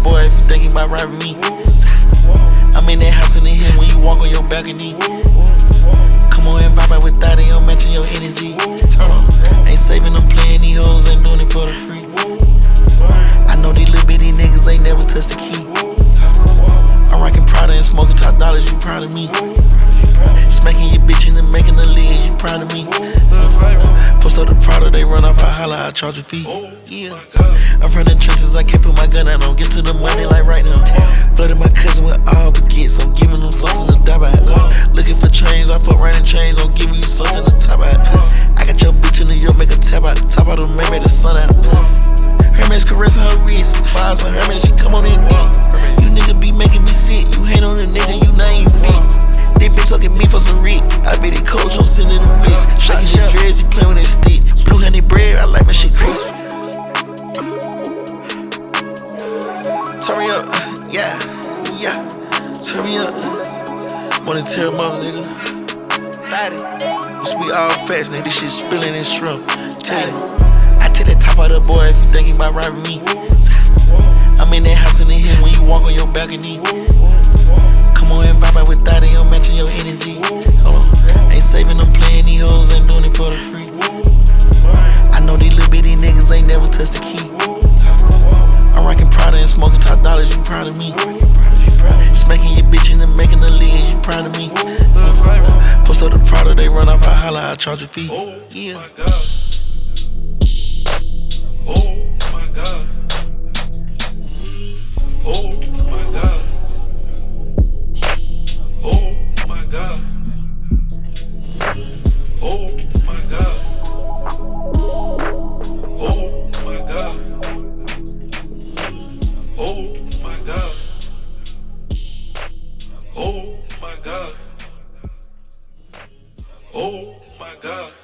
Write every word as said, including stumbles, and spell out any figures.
boy if you think he might ride with me. I'm in that house in the hill when you walk on your balcony. Come on and vibe out with that and you're matching your energy. Turn on. Ain't saving them playing these hoes, ain't doing it for the free. I know these little bitty niggas ain't never touched the key. I'm rocking Prada and smoking top dollars, you proud of me? Smacking your bitch and then making the legs, you proud of me? Post up the Prada, they run off, I holla, I charge a fee. Yeah, I'm from the trenches, I can't put my gun out, don't get to the money like right now. Flooded my cousin with all baguettes, I'm giving them something to die by. Looking for change, I fuck running change, I'm giving you something to top out. I got your bitch in New York, make a tap out, top out of maybe the sun out. Hermes caressing her wrist, bars on Hermes, she come on in me. You nigga be making me sick, you hate on the nigga, you not even fix. This bitch sucking me for some Rick, I bet it coach, I'm sending the bitch. Shaking your dreads, he playing with his stick. Blue honey bread, I like my shit crispy. Turn me up, yeah, yeah. Turn me up. Wanna tear him up, nigga. This we all fast, nigga. This shit spilling in shrimp. Tell you, I take that top out of the boy if you think he might ride with me. I'm in that house in the hill when you walk on your balcony. Come on and vibe out with that and you're matching your energy. Hold on. Ain't saving them playing these hoes, ain't doing it for the free. I know these little bitty niggas ain't never touched the key. I'm rocking Prada and smoking top dollars, you proud of me? Smacking your bitch and then making the legs, you proud of me? Post up the Prada, they run off, I holla, I charge a fee. Yeah. Oh my God. Oh my God. Oh my God. Oh my God. Oh my God. Oh my God. Oh my God. Oh my God.